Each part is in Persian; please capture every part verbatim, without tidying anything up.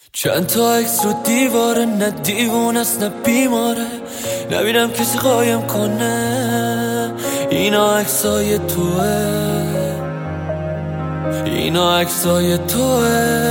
چند تا عکس رو دیواره، نه دیوون است نه بیماره، نبینم کسی قایم کنه. اینا عکسای توه، اینا عکسای توه.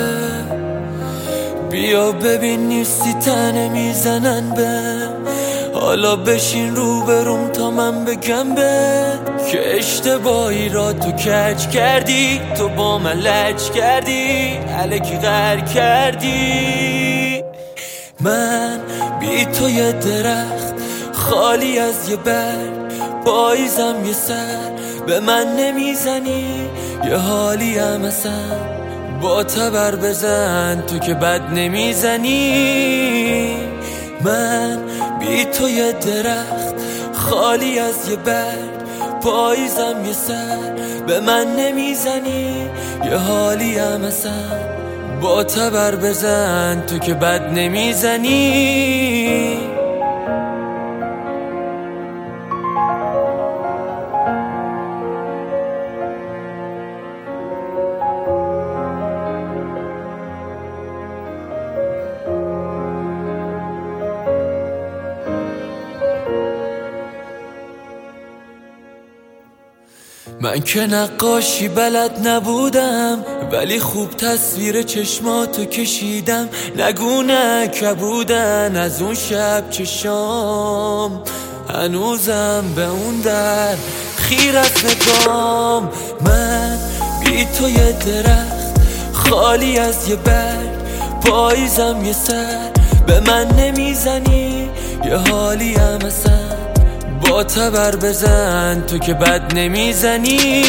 بیا ببین نیستی تنه میزنن بهم، حالا بشین رو بروم تا من بگم بهت که اشتباهی را تو کج کردی. تو با من لج کردی، الکی غر کردی. من بی تو یه درخت خالی از یه برگ، پاییزم یه سر به من نمیزنی. یه حالی هم اصلا با تبر بزن، تو که بد نمیزنی. من بی تو یه درخت خالی از یه برگ، پاییزم یه سر به من نمیزنی. یه حالی هم اصلا با تبر بزن، تو که بد نمیزنی. من که نقاشی بلد نبودم، ولی خوب تصویر چشماتو کشیدم. نگو نه کبودن از اون شب چشام، هنوزم به اون در خیر از نگام. من بی تو یه درخت خالی از یه برگ، پاییزم یه سر به من نمیزنی. یه حالی هم اصلا با تبر بزن، تو که بد نمیزنی.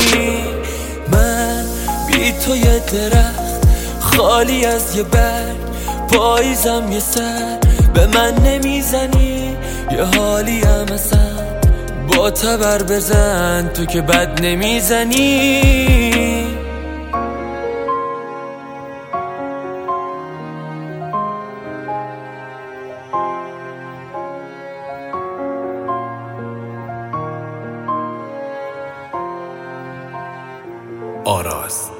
من بی تو یه درخت خالی از یه برگ، پاییزم یه سر به من نمیزنی. یه حالی هم اصلا با تبر بزن، تو که بد نمیزنی. آراز.